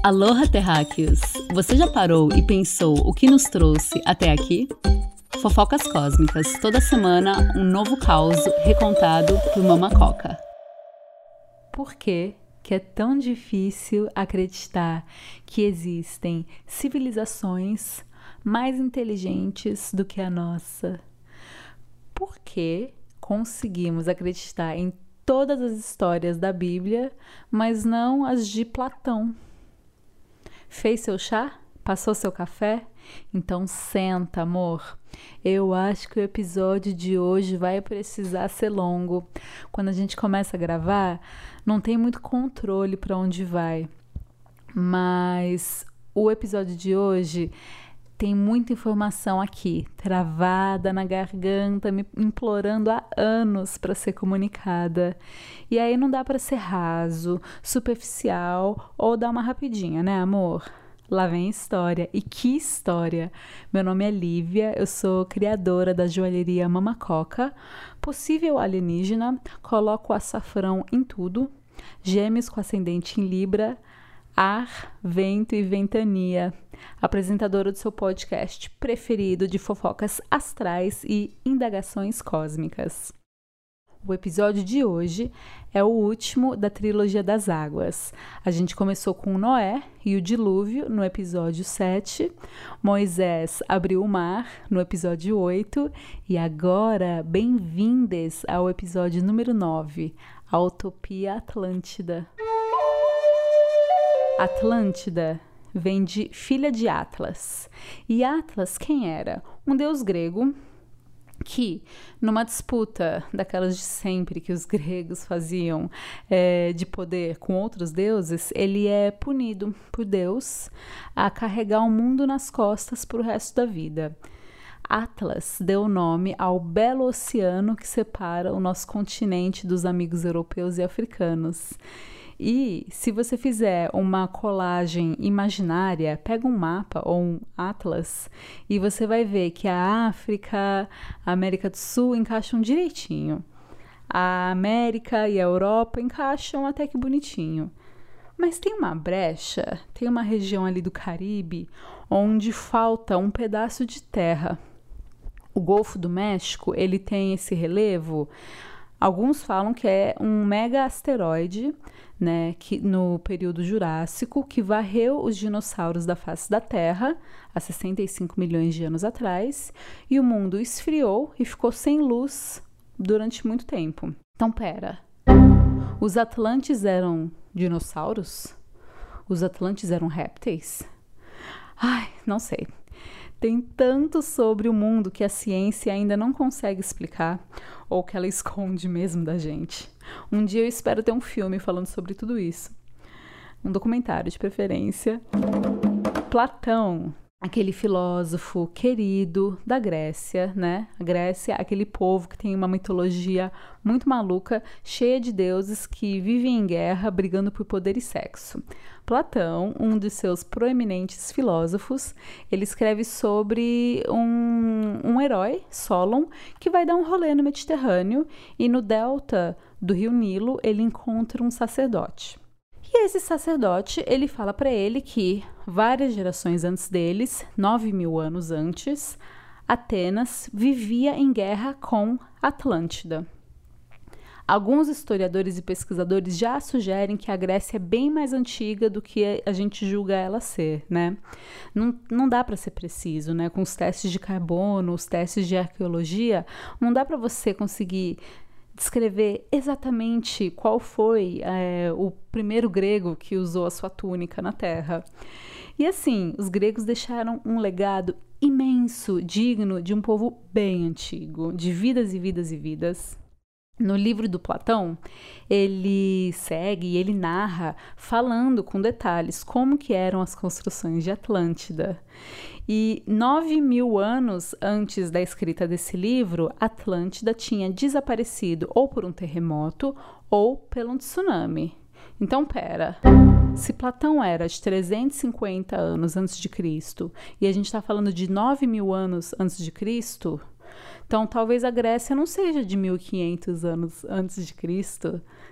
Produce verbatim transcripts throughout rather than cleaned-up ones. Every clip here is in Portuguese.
Aloha, terráqueos! Você já parou e pensou o que nos trouxe até aqui? Fofocas cósmicas, toda semana um novo caos recontado por Mama Coca. Por que que é tão difícil acreditar que existem civilizações mais inteligentes do que a nossa? Por que conseguimos acreditar em todas as histórias da Bíblia, mas não as de Platão? Fez seu chá? Passou seu café? Então senta, amor. Eu acho que o episódio de hoje vai precisar ser longo. Quando a gente começa a gravar, não tem muito controle para onde vai. Mas o episódio de hoje tem muita informação aqui, travada na garganta, me implorando há anos para ser comunicada. E aí não dá para ser raso, superficial ou dar uma rapidinha, né, amor? Lá vem história. E que história! Meu nome é Lívia, eu sou criadora da joalheria Mama Coca, possível alienígena, coloco açafrão em tudo, gêmeos com ascendente em Libra, ar, vento e ventania, apresentadora do seu podcast preferido de fofocas astrais e indagações cósmicas. O episódio de hoje é o último da trilogia das águas. A gente começou com Noé e o dilúvio no episódio sete, Moisés abriu o mar no episódio oito e agora, bem-vindes ao episódio número nove, a Utopia Atlântida. Atlântida vem de filha de Atlas. E Atlas quem era? Um deus grego que, numa disputa daquelas de sempre que os gregos faziam é, de poder com outros deuses, ele é punido por Deus a carregar o mundo nas costas para o resto da vida. Atlas deu nome ao belo oceano que separa o nosso continente dos amigos europeus e africanos. E se você fizer uma colagem imaginária, pega um mapa ou um atlas e você vai ver que a África, a América do Sul encaixam direitinho. A América e a Europa encaixam até que bonitinho. Mas tem uma brecha, tem uma região ali do Caribe onde falta um pedaço de terra. O Golfo do México, ele tem esse relevo. Alguns falam que é um mega asteroide, né, que no período Jurássico, que varreu os dinossauros da face da Terra há sessenta e cinco milhões de anos atrás, e o mundo esfriou e ficou sem luz durante muito tempo. Então, pera, os Atlantes eram dinossauros? Os Atlantes eram répteis? Ai, não sei. Tem tanto sobre o mundo que a ciência ainda não consegue explicar, ou que ela esconde mesmo da gente. Um dia eu espero ter um filme falando sobre tudo isso. Um documentário de preferência. Platão, aquele filósofo querido da Grécia, né? A Grécia, aquele povo que tem uma mitologia muito maluca, cheia de deuses que vivem em guerra, brigando por poder e sexo. Platão, um de seus proeminentes filósofos, ele escreve sobre um, um herói, Solon, que vai dar um rolê no Mediterrâneo e no delta do rio Nilo ele encontra um sacerdote. E esse sacerdote, ele fala para ele que várias gerações antes deles, nove mil anos antes, Atenas vivia em guerra com Atlântida. Alguns historiadores e pesquisadores já sugerem que a Grécia é bem mais antiga do que a gente julga ela ser, né? Não, não dá para ser preciso, né? Com os testes de carbono, os testes de arqueologia, não dá para você conseguir descrever exatamente qual foi é, o primeiro grego que usou a sua túnica na Terra. E assim, os gregos deixaram um legado imenso, digno de um povo bem antigo, de vidas e vidas e vidas. No livro do Platão, ele segue e ele narra, falando com detalhes como que eram as construções de Atlântida. E nove mil anos antes da escrita desse livro, Atlântida tinha desaparecido ou por um terremoto ou pelo tsunami. Então, pera, se Platão era de trezentos e cinquenta anos antes de Cristo e a gente está falando de nove mil anos antes de Cristo, então talvez a Grécia não seja de mil e quinhentos anos antes de Cristo,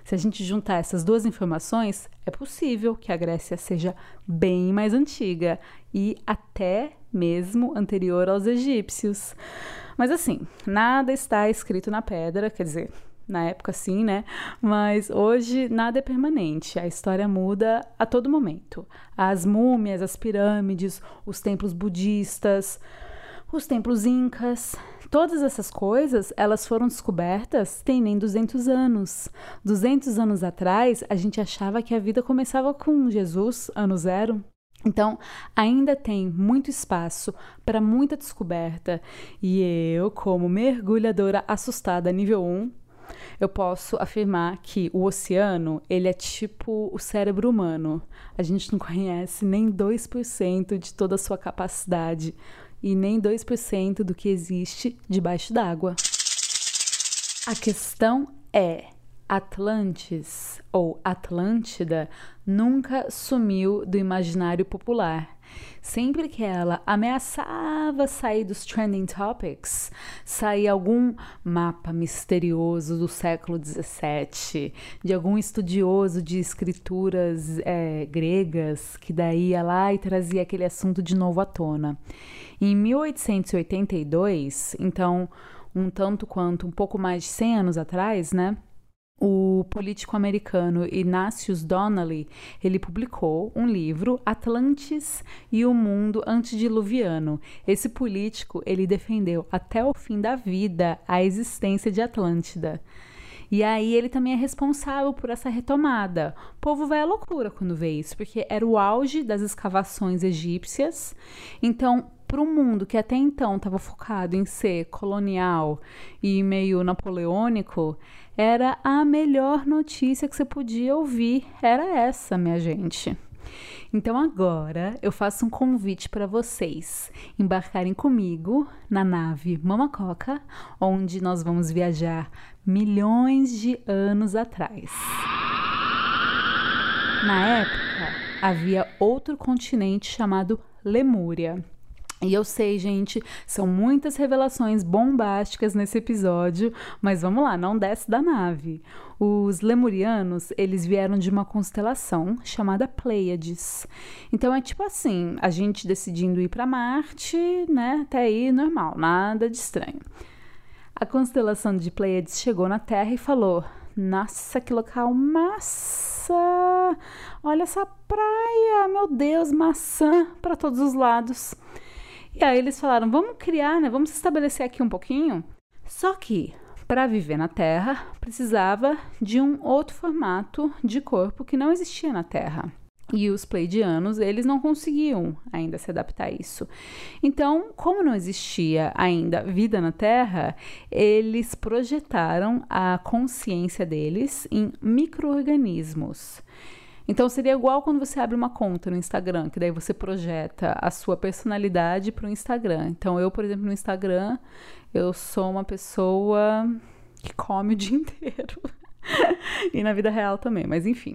Se a gente juntar essas duas informações, é possível que a Grécia seja bem mais antiga e até mesmo anterior aos egípcios. Mas assim, nada está escrito na pedra, quer dizer, na época sim, né? Mas hoje nada é permanente, a história muda a todo momento. As múmias, as pirâmides, os templos budistas, os templos incas, todas essas coisas, elas foram descobertas tem nem duzentos anos. duzentos anos atrás, a gente achava que a vida começava com Jesus, ano zero. Então, ainda tem muito espaço para muita descoberta. E eu, como mergulhadora assustada nível um, eu posso afirmar que o oceano, ele é tipo o cérebro humano. A gente não conhece nem dois por cento de toda a sua capacidade e nem dois por cento do que existe debaixo d'água. A questão é, Atlantis ou Atlântida nunca sumiu do imaginário popular. Sempre que ela ameaçava sair dos trending topics, sair algum mapa misterioso do século dezessete, de algum estudioso de escrituras é, gregas, que daí ia lá e trazia aquele assunto de novo à tona. Em mil oitocentos e oitenta e dois, então um tanto quanto um pouco mais de cem anos atrás, né? O político americano Ignatius Donnelly, ele publicou um livro, Atlantis e o Mundo Antediluviano. Esse político, ele defendeu até o fim da vida a existência de Atlântida. E aí ele também é responsável por essa retomada. O povo vai à loucura quando vê isso, porque era o auge das escavações egípcias. Então, para um mundo que até então estava focado em ser colonial e meio napoleônico, era a melhor notícia que você podia ouvir, era essa, minha gente. Então agora eu faço um convite para vocês embarcarem comigo na nave Mamacoca, onde nós vamos viajar milhões de anos atrás. Na época, havia outro continente chamado Lemúria. E eu sei, gente, são muitas revelações bombásticas nesse episódio, mas vamos lá, não desce da nave. Os lemurianos, eles vieram de uma constelação chamada Pleiades. Então é tipo assim, a gente decidindo ir para Marte, né, até aí normal, nada de estranho. A constelação de Pleiades chegou na Terra e falou: nossa, que local massa! Olha essa praia, meu Deus, maçã para todos os lados. E aí eles falaram, vamos criar, né? Vamos se estabelecer aqui um pouquinho. Só que, para viver na Terra, precisava de um outro formato de corpo que não existia na Terra. E os pleidianos, eles não conseguiam ainda se adaptar a isso. Então, como não existia ainda vida na Terra, eles projetaram a consciência deles em micro-organismos. Então, seria igual quando você abre uma conta no Instagram, que daí você projeta a sua personalidade para o Instagram. Então, eu, por exemplo, no Instagram, eu sou uma pessoa que come o dia inteiro. E na vida real também, mas enfim.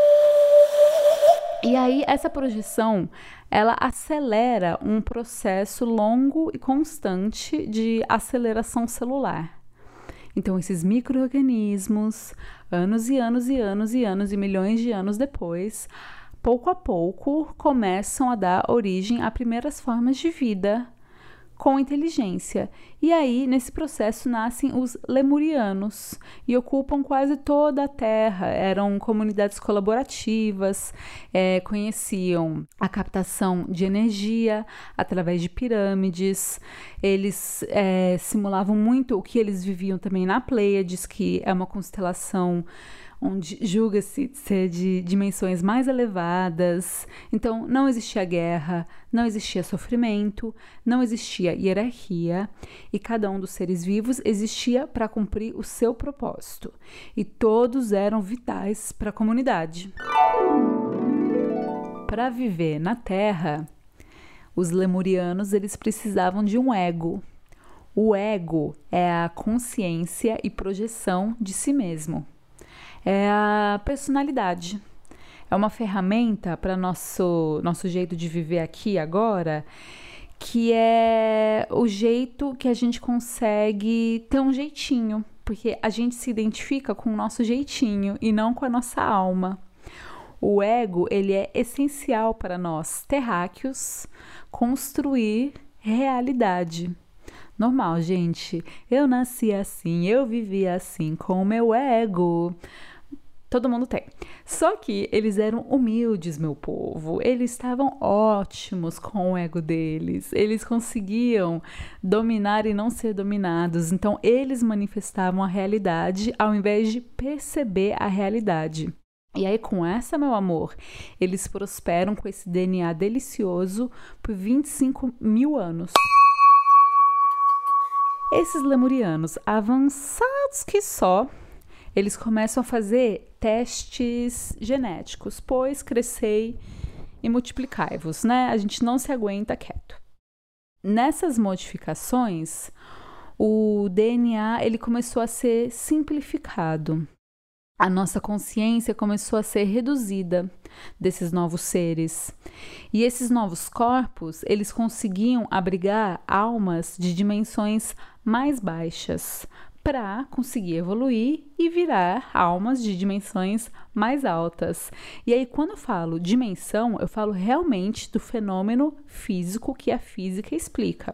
E aí, essa projeção, ela acelera um processo longo e constante de aceleração celular. Então, esses micro-organismos, anos e anos e anos e anos e milhões de anos depois, pouco a pouco, começam a dar origem a primeiras formas de vida com inteligência. E aí, nesse processo, nascem os lemurianos e ocupam quase toda a Terra. Eram comunidades colaborativas, é, conheciam a captação de energia através de pirâmides. Eles é, simulavam muito o que eles viviam também na Pleiades, que é uma constelação onde julga-se ser de dimensões mais elevadas. Então, não existia guerra, não existia sofrimento, não existia hierarquia, e cada um dos seres vivos existia para cumprir o seu propósito. E todos eram vitais para a comunidade. Para viver na Terra, os lemurianos, eles precisavam de um ego. O ego é a consciência e projeção de si mesmo. É a personalidade. É uma ferramenta para nosso nosso jeito de viver aqui agora, que é o jeito que a gente consegue ter um jeitinho. porque a gente se identifica com o nosso jeitinho e não com a nossa alma. O ego, ele é essencial para nós, terráqueos, construir realidade. Normal, gente. Eu nasci assim, eu vivi assim, com o meu ego. Todo mundo tem. Só que eles eram humildes, meu povo. Eles estavam ótimos com o ego deles. Eles conseguiam dominar e não ser dominados. Então, eles manifestavam a realidade ao invés de perceber a realidade. E aí, com essa, meu amor, eles prosperam com esse D N A delicioso por vinte e cinco mil anos. Esses lemurianos avançados que só, eles começam a fazer testes genéticos, pois crescei e multiplicai-vos, né? A gente não se aguenta quieto. Nessas modificações, o D N A ele começou a ser simplificado. A nossa consciência começou a ser reduzida desses novos seres. E esses novos corpos, eles conseguiam abrigar almas de dimensões mais baixas para conseguir evoluir e virar almas de dimensões mais altas. E aí, quando eu falo dimensão, eu falo realmente do fenômeno físico que a física explica.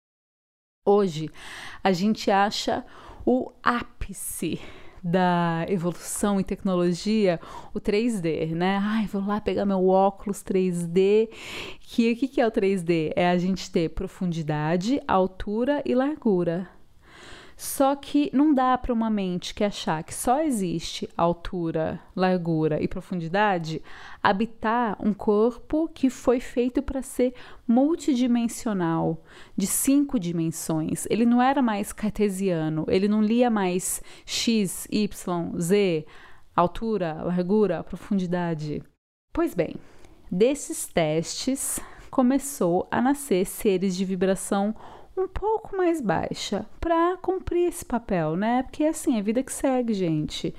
Hoje, a gente acha o ápice da evolução e tecnologia, o três D, né? Ai, vou lá pegar meu óculos três D. Que o que, que é o três D? É a gente ter profundidade, altura e largura. Só que não dá para uma mente que achar que só existe altura, largura e profundidade habitar um corpo que foi feito para ser multidimensional, de cinco dimensões. Ele não era mais cartesiano, ele não lia mais X, Y, Z, altura, largura, profundidade. Pois bem, desses testes começou a nascer seres de vibração um pouco mais baixa para cumprir esse papel, né? Porque assim, é a vida que segue, gente.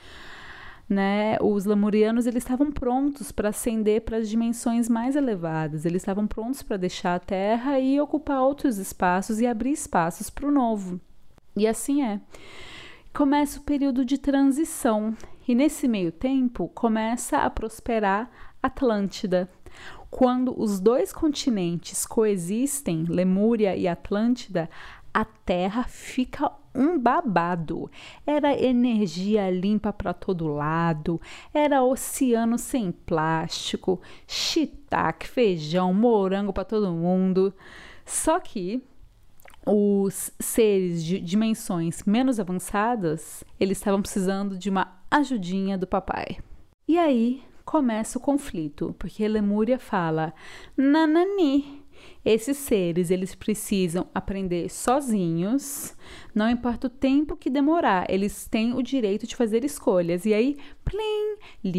Né? Os lemurianos, eles estavam prontos para ascender para as dimensões mais elevadas. Eles estavam prontos para deixar a Terra e ocupar outros espaços e abrir espaços para o novo. E assim é. Começa o período de transição e nesse meio tempo começa a prosperar Atlântida. Quando os dois continentes coexistem, Lemúria e Atlântida, a Terra fica um babado. Era energia limpa para todo lado, era oceano sem plástico, shiitake, feijão, morango para todo mundo. Só que os seres de dimensões menos avançadas, eles estavam precisando de uma ajudinha do papai. E aí começa o conflito, porque Lemúria fala: nanani, esses seres, eles precisam aprender sozinhos, não importa o tempo que demorar, eles têm o direito de fazer escolhas. E aí, plim,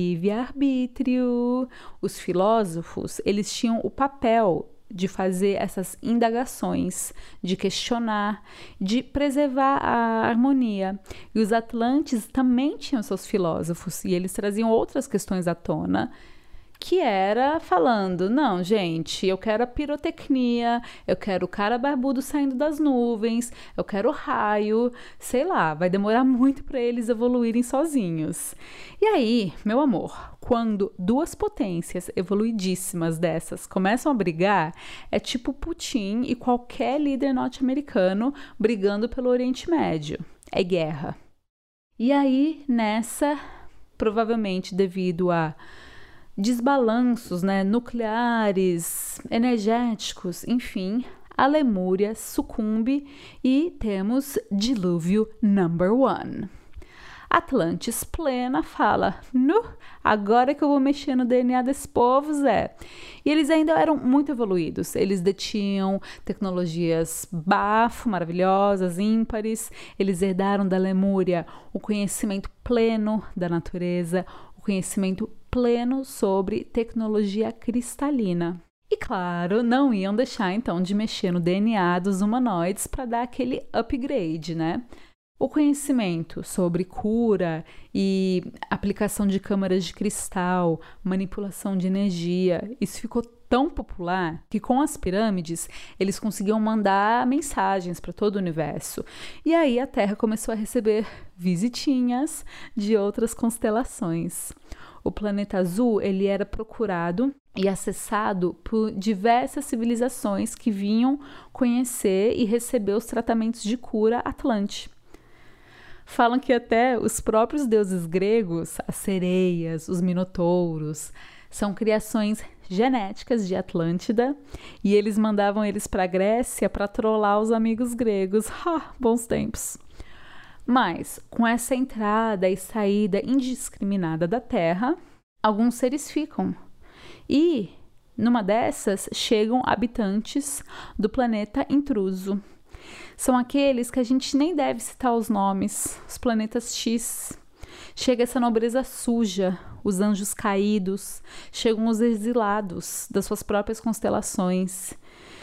livre-arbítrio. Os filósofos, eles tinham o papel de fazer essas indagações, de questionar, de preservar a harmonia. E os atlantes também tinham seus filósofos, e eles traziam outras questões à tona, que era falando: não, gente, eu quero a pirotecnia, eu quero o cara barbudo saindo das nuvens, eu quero o raio, sei lá, vai demorar muito para eles evoluírem sozinhos. E aí, meu amor, quando duas potências evoluidíssimas dessas começam a brigar, é tipo Putin e qualquer líder norte-americano brigando pelo Oriente Médio. É guerra. E aí, nessa, provavelmente devido a desbalanços, né, nucleares, energéticos, enfim, a Lemúria sucumbe e temos dilúvio number one. Atlantis plena fala: nu, agora que eu vou mexer no D N A desse povo, Zé. E eles ainda eram muito evoluídos, eles detinham tecnologias bafo, maravilhosas, ímpares, eles herdaram da Lemúria o conhecimento pleno da natureza, o conhecimento pleno sobre tecnologia cristalina. E claro, não iam deixar então de mexer no D N A dos humanoides para dar aquele upgrade, né? O conhecimento sobre cura e aplicação de câmaras de cristal, manipulação de energia, isso ficou tão popular que com as pirâmides eles conseguiam mandar mensagens para todo o universo. E aí a Terra começou a receber visitinhas de outras constelações. O planeta azul ele era procurado e acessado por diversas civilizações que vinham conhecer e receber os tratamentos de cura Atlante. Falam que até os próprios deuses gregos, as sereias, os minotouros, são criações genéticas de Atlântida e eles mandavam eles para a Grécia para trollar os amigos gregos. Ha, bons tempos! Mas, com essa entrada e saída indiscriminada da Terra, alguns seres ficam. E, numa dessas, chegam habitantes do planeta intruso. São aqueles que a gente nem deve citar os nomes, os planetas X. Chega essa nobreza suja, os anjos caídos, chegam os exilados das suas próprias constelações.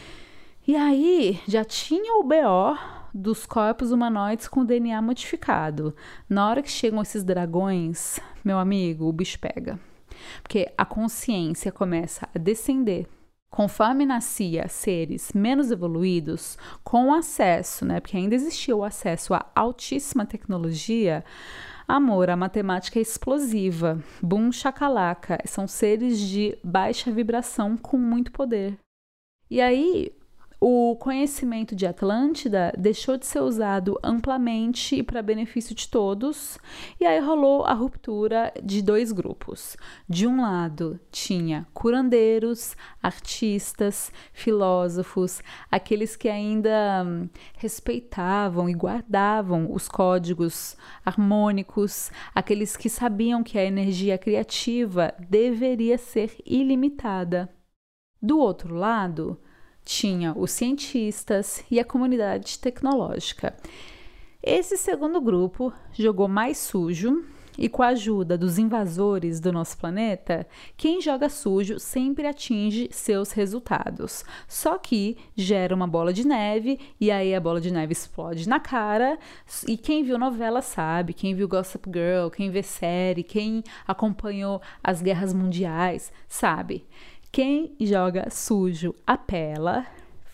E aí, já tinha o B O dos corpos humanoides com D N A modificado. Na hora que chegam esses dragões, meu amigo, o bicho pega. Porque a consciência começa a descender. Conforme nascia seres menos evoluídos, com acesso, né? Porque ainda existia o acesso a altíssima tecnologia, amor, a matemática é explosiva. Boom shakalaka. São seres de baixa vibração com muito poder. E aí, o conhecimento de Atlântida deixou de ser usado amplamente e para benefício de todos, e aí rolou a ruptura de dois grupos. De um lado, tinha curandeiros, artistas, filósofos, aqueles que ainda hum, respeitavam e guardavam os códigos harmônicos, aqueles que sabiam que a energia criativa deveria ser ilimitada. Do outro lado, tinha os cientistas e a comunidade tecnológica. Esse segundo grupo jogou mais sujo e, com a ajuda dos invasores do nosso planeta, quem joga sujo sempre atinge seus resultados. Só que gera uma bola de neve e aí a bola de neve explode na cara. E quem viu novela sabe, quem viu Gossip Girl, quem vê série, quem acompanhou as guerras mundiais, sabe. Quem joga sujo apela,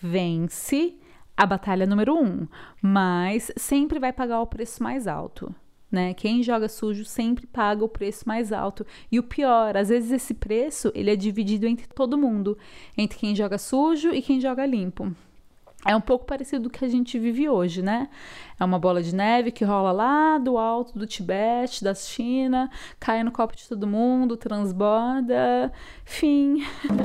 vence a batalha número um, mas sempre vai pagar o preço mais alto, né? Quem joga sujo sempre paga o preço mais alto. E o pior, às vezes esse preço ele é dividido entre todo mundo, entre quem joga sujo e quem joga limpo. É um pouco parecido com o que a gente vive hoje, né? É uma bola de neve que rola lá do alto do Tibete, da China, cai no copo de todo mundo, transborda, fim.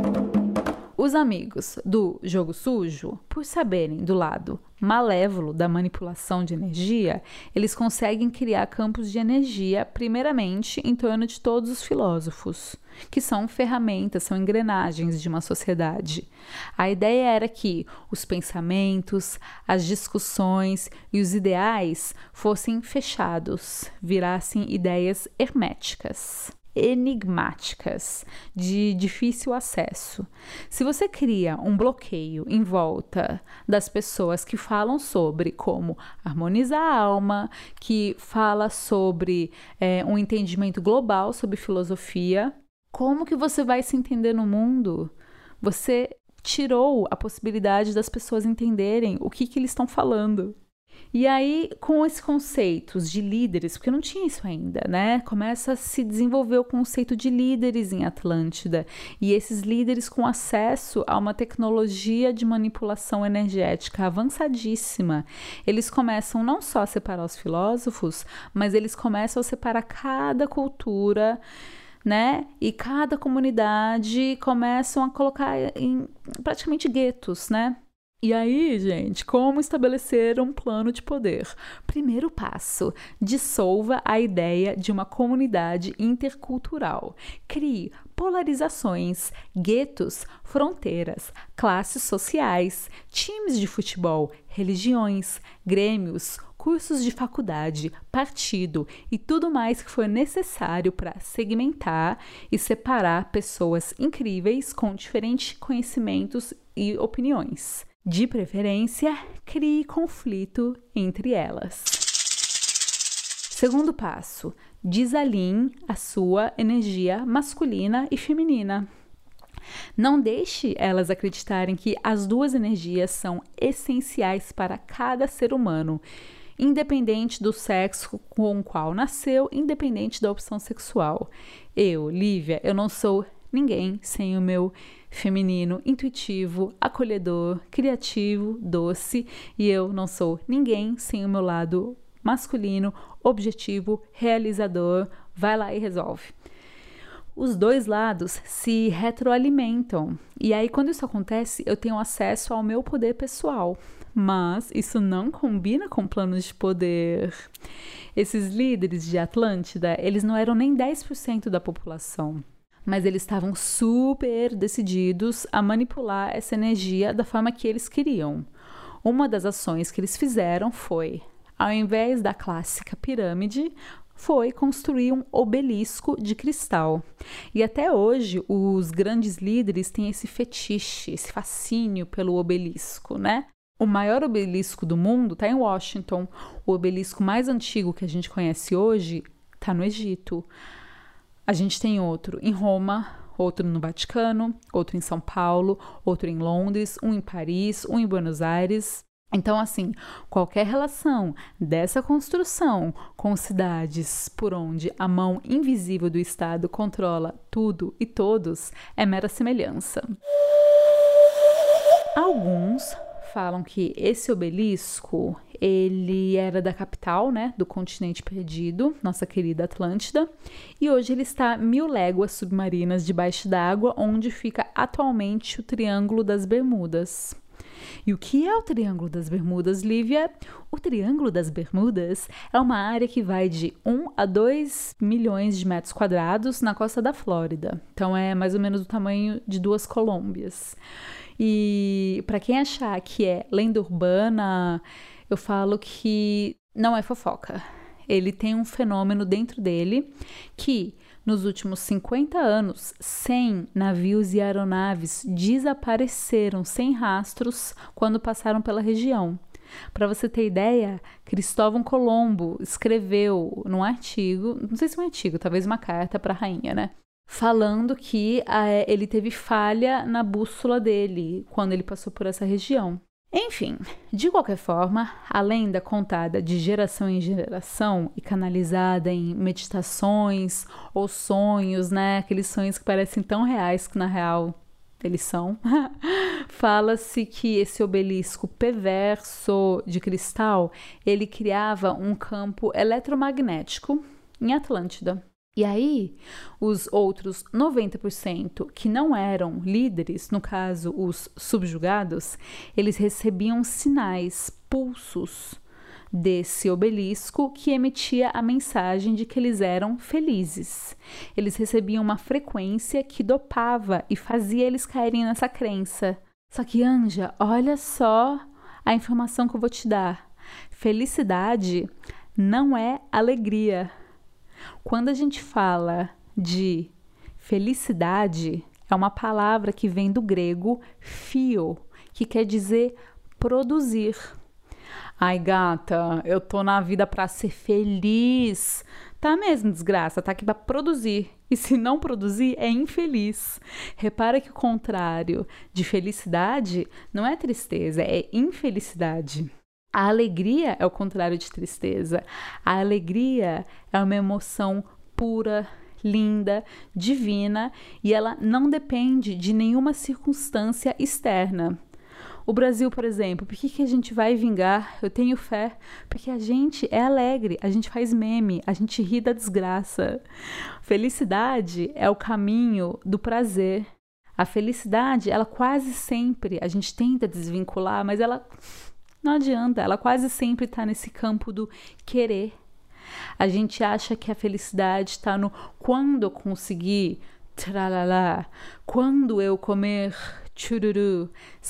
Os amigos do jogo sujo, por saberem do lado malévolo da manipulação de energia, eles conseguem criar campos de energia, primeiramente, em torno de todos os filósofos, que são ferramentas, são engrenagens de uma sociedade. A ideia era que os pensamentos, as discussões e os ideais fossem fechados, virassem ideias herméticas, enigmáticas, de difícil acesso. Se você cria um bloqueio em volta das pessoas que falam sobre como harmonizar a alma, que fala sobre é, um entendimento global sobre filosofia, como que você vai se entender no mundo? Você tirou a possibilidade das pessoas entenderem o que, que eles estão falando. E aí, com esses conceitos de líderes, porque não tinha isso ainda, né? Começa a se desenvolver o conceito de líderes em Atlântida. E esses líderes com acesso a uma tecnologia de manipulação energética avançadíssima. Eles começam não só a separar os filósofos, mas eles começam a separar cada cultura, né? E cada comunidade começam a colocar em praticamente guetos, né? E aí, gente, como estabelecer um plano de poder? Primeiro passo, dissolva a ideia de uma comunidade intercultural. Crie polarizações, guetos, fronteiras, classes sociais, times de futebol, religiões, grêmios, cursos de faculdade, partido e tudo mais que for necessário para segmentar e separar pessoas incríveis com diferentes conhecimentos e opiniões. De preferência, crie conflito entre elas. Segundo passo, desalinhe a sua energia masculina e feminina. Não deixe elas acreditarem que as duas energias são essenciais para cada ser humano, independente do sexo com o qual nasceu, independente da opção sexual. Eu, Lívia, eu não sou ninguém sem o meu feminino, intuitivo, acolhedor, criativo, doce, e eu não sou ninguém sem o meu lado masculino, objetivo, realizador. Vai lá e resolve. Os dois lados se retroalimentam. E aí, quando isso acontece, eu tenho acesso ao meu poder pessoal. Mas isso não combina com planos de poder. Esses líderes de Atlântida, eles não eram nem dez por cento da população. Mas eles estavam super decididos a manipular essa energia da forma que eles queriam. Uma das ações que eles fizeram foi, ao invés da clássica pirâmide, foi construir um obelisco de cristal. E até hoje, os grandes líderes têm esse fetiche, esse fascínio pelo obelisco, né? O maior obelisco do mundo está em Washington. O obelisco mais antigo que a gente conhece hoje está no Egito. A gente tem outro em Roma, outro no Vaticano, outro em São Paulo, outro em Londres, um em Paris, um em Buenos Aires. Então, assim, qualquer relação dessa construção com cidades por onde a mão invisível do Estado controla tudo e todos é mera semelhança. Alguns falam que esse obelisco, ele era da capital, né, do continente perdido, nossa querida Atlântida, e hoje ele está mil léguas submarinas debaixo d'água, onde fica atualmente o Triângulo das Bermudas. E o que é o Triângulo das Bermudas, Lívia? O Triângulo das Bermudas é uma área que vai de um a dois milhões de metros quadrados na costa da Flórida. Então é mais ou menos o tamanho de duas Colômbias. E para quem achar que é lenda urbana, eu falo que não é fofoca. Ele tem um fenômeno dentro dele que, nos últimos cinquenta anos, cem navios e aeronaves desapareceram sem rastros quando passaram pela região. Para você ter ideia, Cristóvão Colombo escreveu num artigo, não sei se é um artigo, talvez uma carta para a rainha, né? Falando que ah, ele teve falha na bússola dele quando ele passou por essa região. Enfim, de qualquer forma, a lenda contada de geração em geração e canalizada em meditações ou sonhos, né? Aqueles sonhos que parecem tão reais que na real eles são. Fala-se que esse obelisco perverso de cristal, ele criava um campo eletromagnético em Atlântida. E aí, os outros noventa por cento que não eram líderes, no caso os subjugados, eles recebiam sinais, pulsos desse obelisco que emitia a mensagem de que eles eram felizes. Eles recebiam uma frequência que dopava e fazia eles caírem nessa crença. Só que, Anja, olha só a informação que eu vou te dar. Felicidade não é alegria. Quando a gente fala de felicidade, é uma palavra que vem do grego phio, que quer dizer produzir. Ai, gata, eu tô na vida pra ser feliz. Tá mesmo, desgraça, tá aqui pra produzir. E se não produzir, é infeliz. Repara que o contrário de felicidade não é tristeza, é infelicidade. A alegria é o contrário de tristeza. A alegria é uma emoção pura, linda, divina, e ela não depende de nenhuma circunstância externa. O Brasil, por exemplo, por que, que a gente vai vingar? Eu tenho fé, porque a gente é alegre, a gente faz meme, a gente ri da desgraça. Felicidade é o caminho do prazer. A felicidade, ela quase sempre, a gente tenta desvincular, mas ela não adianta, ela quase sempre está nesse campo do querer. A gente acha que a felicidade está no quando eu conseguir, tralalá, quando eu comer chururu,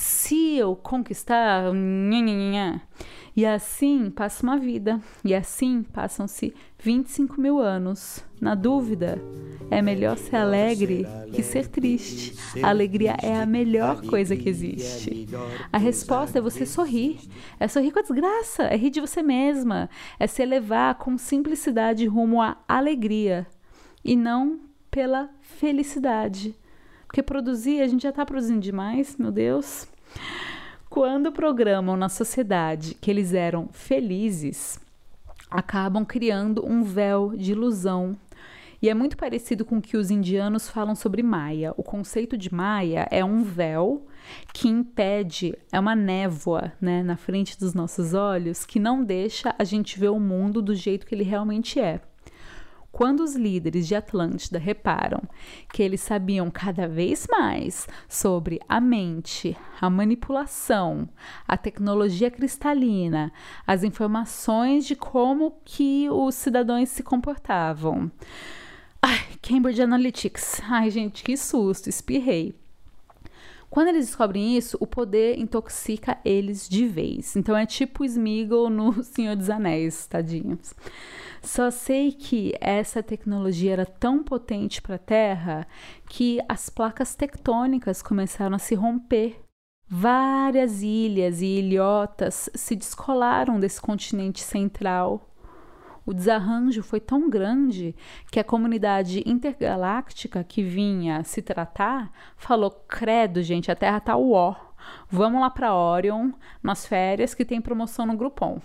se eu conquistar, nha, nha, nha. E assim passa uma vida, e assim passam-se vinte e cinco mil anos. Na dúvida, é melhor ser alegre que ser triste. A alegria é a melhor coisa que existe. A resposta é você sorrir. É sorrir com a desgraça, é rir de você mesma, é se elevar com simplicidade rumo à alegria e não pela felicidade. Porque produzir, a gente já tá produzindo demais, meu Deus. Quando programam na sociedade que eles eram felizes, acabam criando um véu de ilusão. E é muito parecido com o que os indianos falam sobre Maya. O conceito de Maya é um véu que impede, é uma névoa, né, na frente dos nossos olhos, que não deixa a gente ver o mundo do jeito que ele realmente é. Quando os líderes de Atlântida reparam que eles sabiam cada vez mais sobre a mente, a manipulação, a tecnologia cristalina, as informações de como que os cidadãos se comportavam. Ai, Cambridge Analytics. Ai, gente, que susto, espirrei. Quando eles descobrem isso, o poder intoxica eles de vez. Então é tipo o Sméagol no Senhor dos Anéis, tadinhos. Só sei que essa tecnologia era tão potente para a Terra que as placas tectônicas começaram a se romper. Várias ilhas e ilhotas se descolaram desse continente central. O desarranjo foi tão grande que a comunidade intergaláctica que vinha se tratar falou: credo, gente, a Terra tá uó. Vamos lá para Orion, nas férias, que tem promoção no Groupon.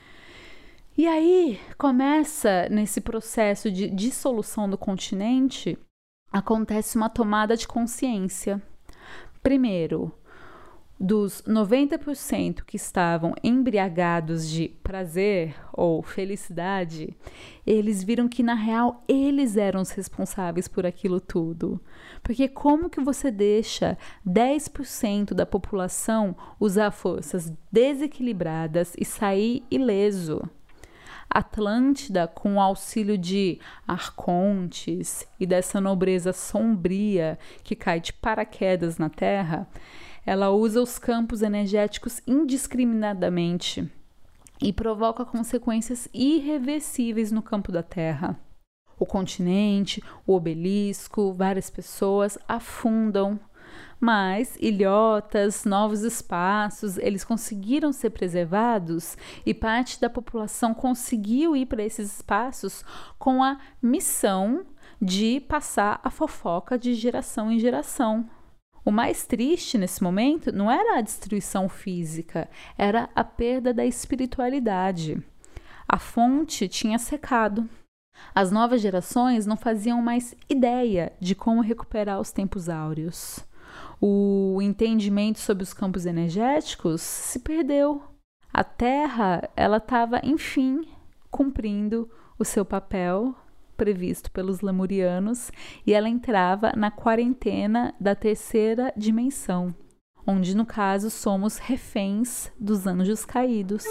E aí começa, nesse processo de dissolução do continente, acontece uma tomada de consciência. Primeiro, dos noventa por cento que estavam embriagados de prazer ou felicidade, eles viram que, na real, eles eram os responsáveis por aquilo tudo. Porque como que você deixa dez por cento da população usar forças desequilibradas e sair ileso? Atlântida, com o auxílio de arcontes e dessa nobreza sombria que cai de paraquedas na Terra, ela usa os campos energéticos indiscriminadamente e provoca consequências irreversíveis no campo da Terra. O continente, o obelisco, várias pessoas afundam, mas ilhotas, novos espaços, eles conseguiram ser preservados e parte da população conseguiu ir para esses espaços com a missão de passar a fofoca de geração em geração. O mais triste nesse momento não era a destruição física, era a perda da espiritualidade. A fonte tinha secado. As novas gerações não faziam mais ideia de como recuperar os tempos áureos. O entendimento sobre os campos energéticos se perdeu. A Terra, ela estava, enfim, cumprindo o seu papel previsto pelos lemurianos e ela entrava na quarentena da terceira dimensão, onde, no caso, somos reféns dos anjos caídos.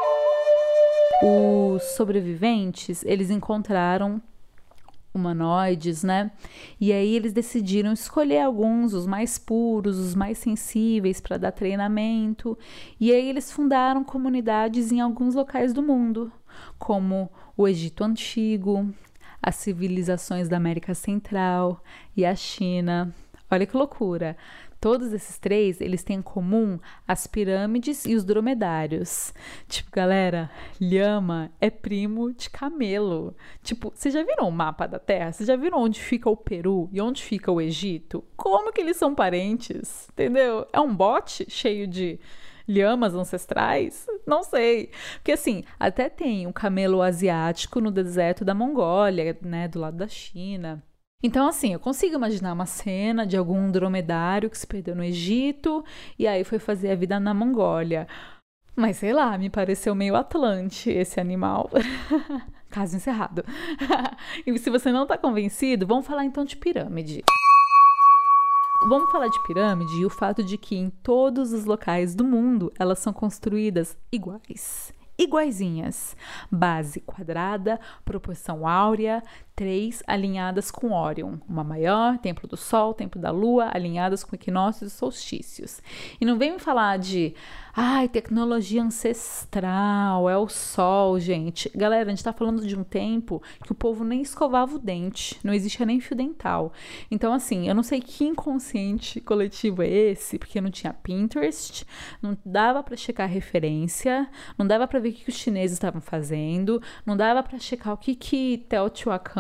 Os sobreviventes, eles encontraram humanoides, né? E aí eles decidiram escolher alguns, os mais puros, os mais sensíveis, para dar treinamento. E aí eles fundaram comunidades em alguns locais do mundo, como o Egito Antigo, as civilizações da América Central e a China. Olha que loucura! Todos esses três, eles têm em comum as pirâmides e os dromedários. Tipo, galera, lhama é primo de camelo. Tipo, vocês já viram o mapa da Terra? Vocês já viram onde fica o Peru e onde fica o Egito? Como que eles são parentes? Entendeu? É um bote cheio de lhamas ancestrais? Não sei. Porque, assim, até tem um camelo asiático no deserto da Mongólia, né, do lado da China. Então, assim, eu consigo imaginar uma cena de algum dromedário que se perdeu no Egito e aí foi fazer a vida na Mongólia. Mas, sei lá, me pareceu meio Atlante esse animal. Caso encerrado. E se você não tá convencido, vamos falar então de pirâmide. Vamos falar de pirâmide e o fato de que em todos os locais do mundo elas são construídas iguais. Iguaizinhas. Base quadrada, proporção áurea, três alinhadas com Órion. Uma maior, templo do Sol, templo da Lua, alinhadas com equinócios e solstícios. E não vem me falar de, ai, tecnologia ancestral, é o Sol, gente. Galera, a gente tá falando de um tempo que o povo nem escovava o dente, não existia nem fio dental. Então, assim, eu não sei que inconsciente coletivo é esse, porque não tinha Pinterest, não dava pra checar referência, não dava pra ver o que os chineses estavam fazendo, não dava pra checar o que que Teotihuacan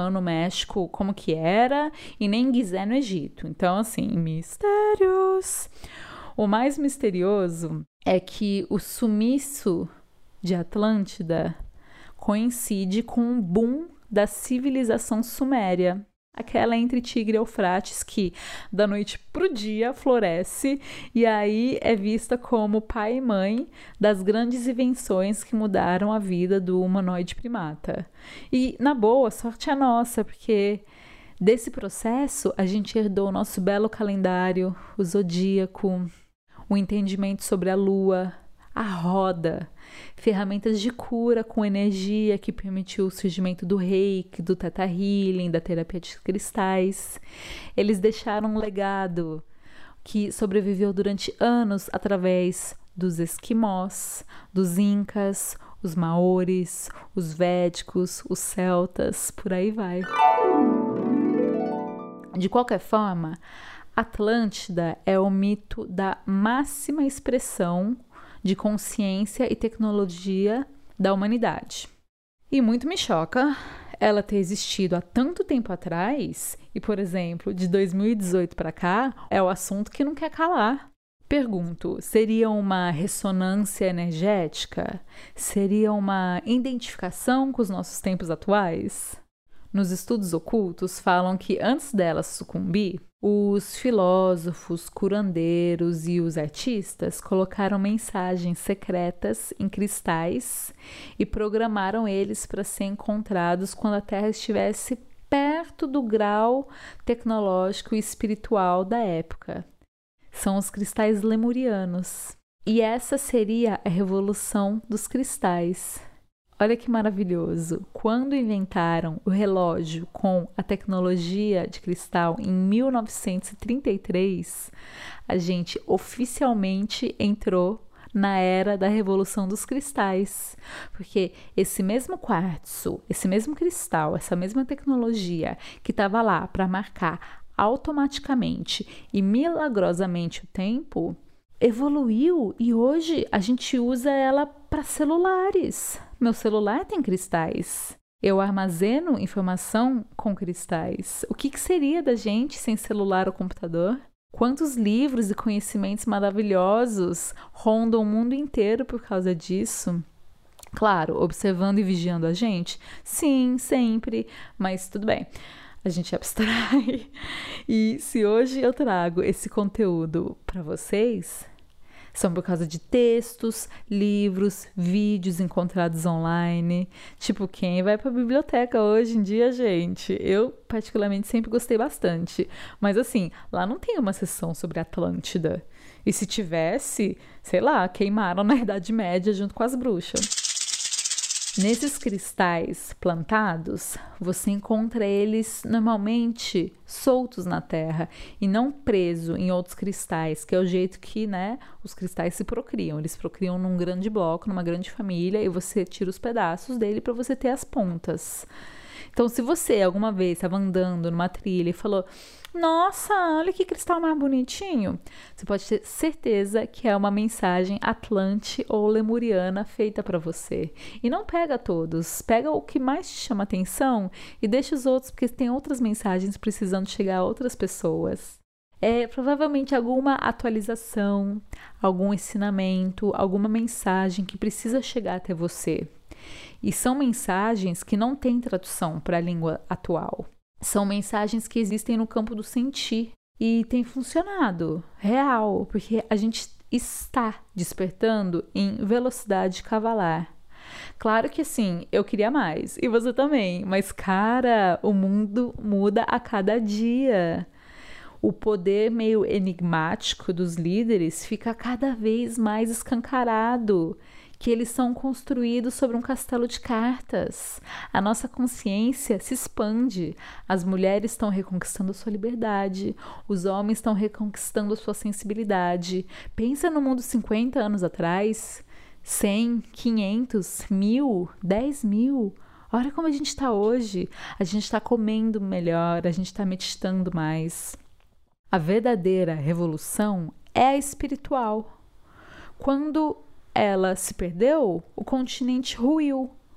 Canaã, no México, como que era, e nem Gizé, no Egito. Então, assim, mistérios. O mais misterioso é que o sumiço de Atlântida coincide com o boom da civilização suméria, aquela entre Tigre e Eufrates que da noite pro dia floresce e aí é vista como pai e mãe das grandes invenções que mudaram a vida do humanoide primata. E na boa, sorte é nossa, porque desse processo a gente herdou o nosso belo calendário, o zodíaco, o entendimento sobre a lua, a roda, ferramentas de cura com energia que permitiu o surgimento do reiki, do Theta Healing, da terapia de cristais. Eles deixaram um legado que sobreviveu durante anos através dos esquimós, dos incas, os maores, os védicos, os celtas, por aí vai. De qualquer forma, Atlântida é o mito da máxima expressão de consciência e tecnologia da humanidade. E muito me choca ela ter existido há tanto tempo atrás e, por exemplo, de dois mil e dezoito para cá, é o assunto que não quer calar. Pergunto, seria uma ressonância energética? Seria uma identificação com os nossos tempos atuais? Nos estudos ocultos falam que antes dela sucumbir, os filósofos, curandeiros e os artistas colocaram mensagens secretas em cristais e programaram eles para ser encontrados quando a Terra estivesse perto do grau tecnológico e espiritual da época. São os cristais lemurianos. E essa seria a revolução dos cristais. Olha que maravilhoso! Quando inventaram o relógio com a tecnologia de cristal em mil novecentos e trinta e três, a gente oficialmente entrou na era da revolução dos cristais, porque esse mesmo quartzo, esse mesmo cristal, essa mesma tecnologia que estava lá para marcar automaticamente e milagrosamente o tempo, evoluiu e hoje a gente usa ela para celulares. Meu celular tem cristais. Eu armazeno informação com cristais. O que, que seria da gente sem celular ou computador? Quantos livros e conhecimentos maravilhosos rondam o mundo inteiro por causa disso? Claro, observando e vigiando a gente? Sim, sempre, mas tudo bem. A gente abstrai. E se hoje eu trago esse conteúdo para vocês, são por causa de textos, livros, vídeos encontrados online. Tipo, quem vai para a biblioteca hoje em dia, gente? Eu, particularmente, sempre gostei bastante. Mas, assim, lá não tem uma seção sobre Atlântida. E se tivesse, sei lá, queimaram na Idade Média junto com as bruxas. Nesses cristais plantados, você encontra eles normalmente soltos na terra e não preso em outros cristais, que é o jeito que, né, os cristais se procriam. Eles procriam num grande bloco, numa grande família, e você tira os pedaços dele para você ter as pontas. Então, se você alguma vez estava andando numa trilha e falou: nossa, olha que cristal mais bonitinho, você pode ter certeza que é uma mensagem atlante ou lemuriana feita para você. E não pega todos, pega o que mais te chama atenção e deixa os outros, porque tem outras mensagens precisando chegar a outras pessoas. É provavelmente alguma atualização, algum ensinamento, alguma mensagem que precisa chegar até você. E são mensagens que não têm tradução para a língua atual. São mensagens que existem no campo do sentir e tem funcionado, real, porque a gente está despertando em velocidade cavalar. Claro que assim, eu queria mais, e você também, mas cara, o mundo muda a cada dia. O poder meio enigmático dos líderes fica cada vez mais escancarado, que eles são construídos sobre um castelo de cartas. A nossa consciência se expande. As mulheres estão reconquistando a sua liberdade. Os homens estão reconquistando a sua sensibilidade. Pensa no mundo cinquenta anos atrás. cem, quinhentos, mil, dez mil. Olha como a gente está hoje. A gente está comendo melhor, a gente está meditando mais. A verdadeira revolução é a espiritual. Quando ela se perdeu, o continente ruiu.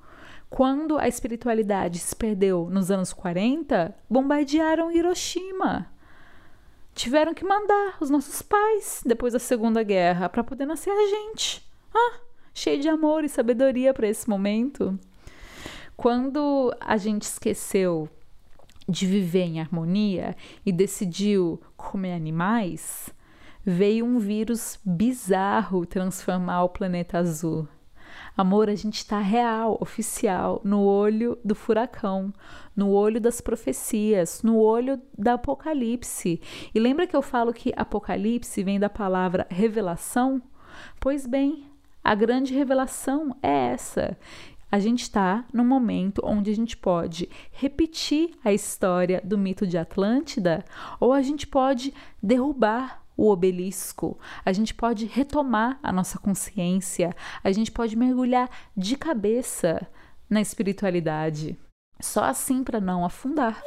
Quando a espiritualidade se perdeu nos anos quarenta, bombardearam Hiroshima. Tiveram que mandar os nossos pais depois da Segunda Guerra para poder nascer a gente. Ah, cheio de amor e sabedoria para esse momento. Quando a gente esqueceu de viver em harmonia e decidiu comer animais, veio um vírus bizarro transformar o planeta azul. Amor, a gente está real, oficial, no olho do furacão, no olho das profecias, no olho da Apocalipse. E lembra que eu falo que Apocalipse vem da palavra revelação? Pois bem, a grande revelação é essa. A gente está num momento onde a gente pode repetir a história do mito de Atlântida ou a gente pode derrubar o obelisco, a gente pode retomar a nossa consciência, a gente pode mergulhar de cabeça na espiritualidade. Só assim para não afundar.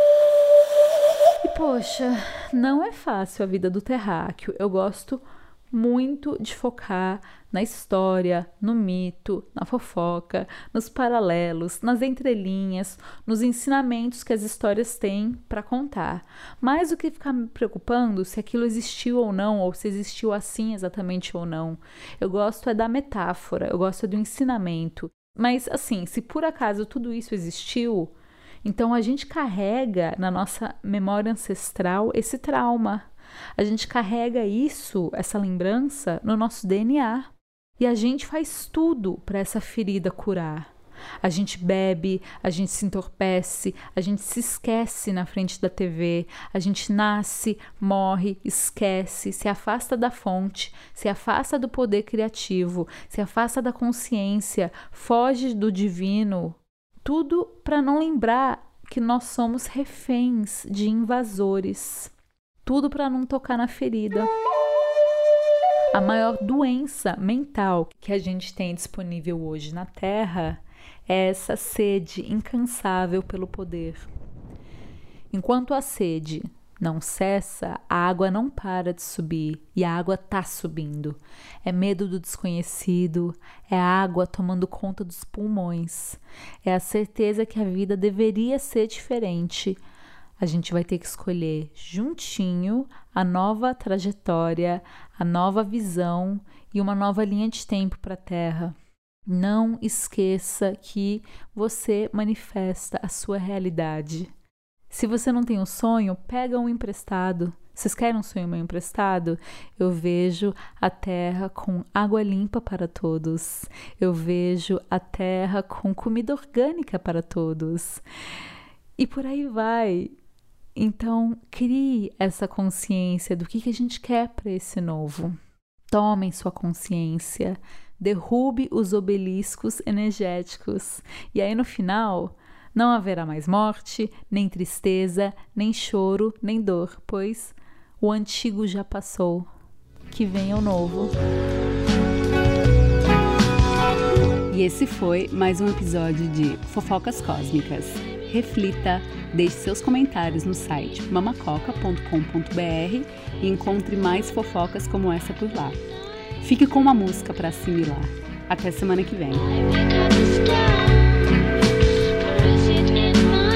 E poxa, não é fácil a vida do terráqueo. Eu gosto muito de focar na história, no mito, na fofoca, nos paralelos, nas entrelinhas, nos ensinamentos que as histórias têm para contar. Mais do que ficar me preocupando se aquilo existiu ou não, ou se existiu assim exatamente ou não. Eu gosto é da metáfora, eu gosto é do ensinamento. Mas assim, se por acaso tudo isso existiu, então a gente carrega na nossa memória ancestral esse trauma. A gente carrega isso, essa lembrança, no nosso D N A. E a gente faz tudo para essa ferida curar. A gente bebe, a gente se entorpece, a gente se esquece na frente da T V, a gente nasce, morre, esquece, se afasta da fonte, se afasta do poder criativo, se afasta da consciência, foge do divino. Tudo para não lembrar que nós somos reféns de invasores. Tudo para não tocar na ferida. A maior doença mental que a gente tem disponível hoje na Terra é essa sede incansável pelo poder. Enquanto a sede não cessa, a água não para de subir e a água está subindo. É medo do desconhecido, é a água tomando conta dos pulmões, é a certeza que a vida deveria ser diferente. A gente vai ter que escolher juntinho a nova trajetória, a nova visão e uma nova linha de tempo para a Terra. Não esqueça que você manifesta a sua realidade. Se você não tem um sonho, pega um emprestado. Vocês querem um sonho meu emprestado? Eu vejo a Terra com água limpa para todos. Eu vejo a Terra com comida orgânica para todos. E por aí vai. Então, crie essa consciência do que, que a gente quer para esse novo. Tomem sua consciência, derrube os obeliscos energéticos. E aí, no final, não haverá mais morte, nem tristeza, nem choro, nem dor, pois o antigo já passou. Que venha o novo. E esse foi mais um episódio de Fofocas Cósmicas. Reflita, deixe seus comentários no site mamacoca ponto com ponto b r e encontre mais fofocas como essa por lá. Fique com uma música para assimilar. Até semana que vem.